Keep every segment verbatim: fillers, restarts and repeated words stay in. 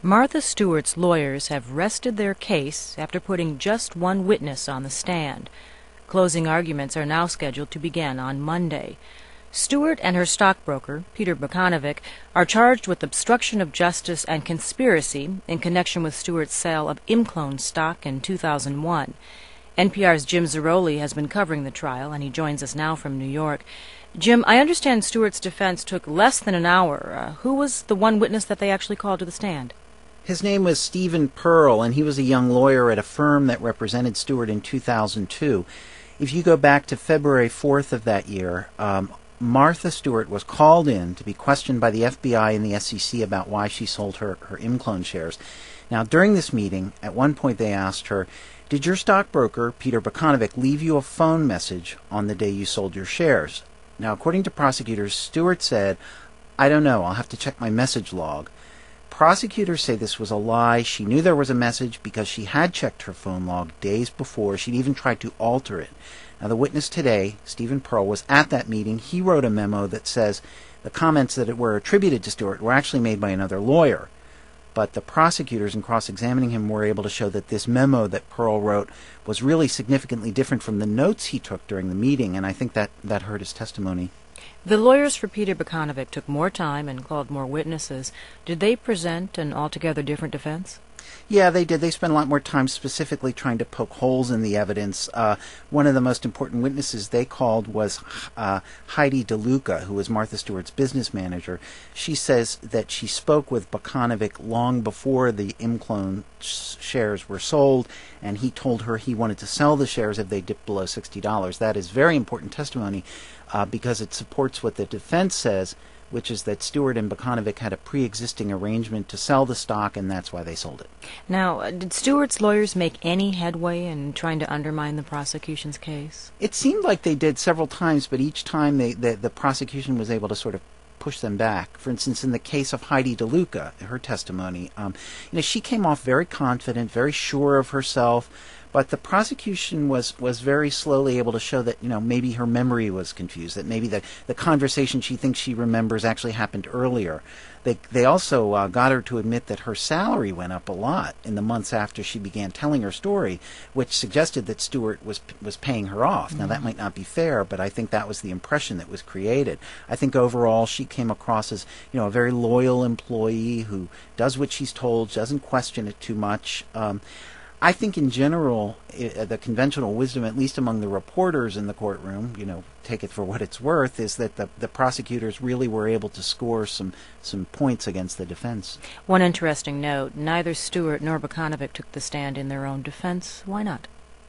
Martha Stewart's lawyers have rested their case after putting just one witness on the stand. Closing arguments are now scheduled to begin on Monday. Stewart and her stockbroker, Peter Bukanovic, are charged with obstruction of justice and conspiracy in connection with Stewart's sale of Imclone stock in two thousand one. N P R's Jim Zarroli has been covering the trial, and he joins us now from New York. Jim, I understand Stewart's defense took less than an hour. Uh, who was the one witness that they actually called to the stand? His name was Stephen Pearl, and he was a young lawyer at a firm that represented Stewart in two thousand two. If you go back to February fourth of that year, um, Martha Stewart was called in to be questioned by the F B I and the S E C about why she sold her, her Imclone shares. Now, during this meeting, at one point they asked her, "Did your stockbroker, Peter Bukanovic, leave you a phone message on the day you sold your shares?" Now, according to prosecutors, Stewart said, "I don't know, I'll have to check my message log." Prosecutors say this was a lie. She knew there was a message because she had checked her phone log days before. She'd even tried to alter it. Now, the witness today, Stephen Pearl, was at that meeting. He wrote a memo that says the comments that were attributed to Stewart were actually made by another lawyer. But the prosecutors, in cross-examining him, were able to show that this memo that Pearl wrote was really significantly different from the notes he took during the meeting, and I think that, that hurt his testimony. The lawyers for Peter Bukanovic took more time and called more witnesses. Did they present an altogether different defense? Yeah, they did. They spent a lot more time specifically trying to poke holes in the evidence. Uh, one of the most important witnesses they called was uh, Heidi DeLuca, who was Martha Stewart's business manager. She says that she spoke with Bukanovic long before the Imclone sh- shares were sold, and he told her he wanted to sell the shares if they dipped below sixty dollars. That is very important testimony uh, because it supports what the defense says, which is that Stewart and Bukanovic had a pre-existing arrangement to sell the stock, and that's why they sold it. Now, uh, did Stewart's lawyers make any headway in trying to undermine the prosecution's case? It seemed like they did several times, but each time they, the, the prosecution was able to sort of push them back. For instance, in the case of Heidi DeLuca, her testimony, um, you know, she came off very confident, very sure of herself, but the prosecution was, was very slowly able to show that, you know, maybe her memory was confused, that maybe the, the conversation she thinks she remembers actually happened earlier. They they also uh, got her to admit that her salary went up a lot in the months after she began telling her story, which suggested that Stewart was was paying her off. Mm-hmm. Now, that might not be fair, but I think that was the impression that was created. I think overall she came across as, you know, a very loyal employee who does what she's told, doesn't question it too much. Um, I think in general, I, the conventional wisdom, at least among the reporters in the courtroom, you know, take it for what it's worth, is that the, the prosecutors really were able to score some, some points against the defense. One interesting note, neither Stewart nor Bukanovic took the stand in their own defense. Why not?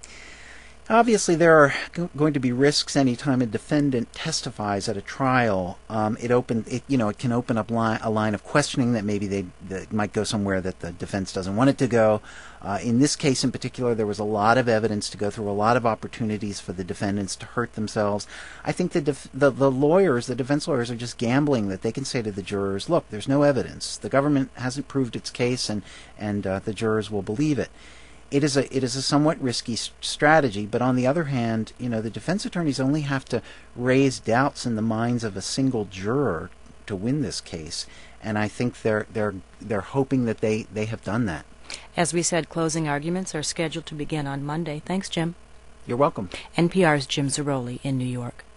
Obviously, there are go- going to be risks anytime a defendant testifies at a trial. Um, it open, it you know, it can open up li- a line of questioning that maybe they that might go somewhere that the defense doesn't want it to go. Uh, in this case, in particular, there was a lot of evidence to go through, a lot of opportunities for the defendants to hurt themselves. I think the def- the, the lawyers, the defense lawyers, are just gambling that they can say to the jurors, "Look, there's no evidence. The government hasn't proved its case, and and uh, the jurors will believe it." It is a it is a somewhat risky s- strategy, but on the other hand, you know, the defense attorneys only have to raise doubts in the minds of a single juror to win this case, and I think they're they're they're hoping that they, they have done that. As we said, closing arguments are scheduled to begin on Monday. Thanks, Jim. You're welcome. N P R's Jim Zarroli in New York.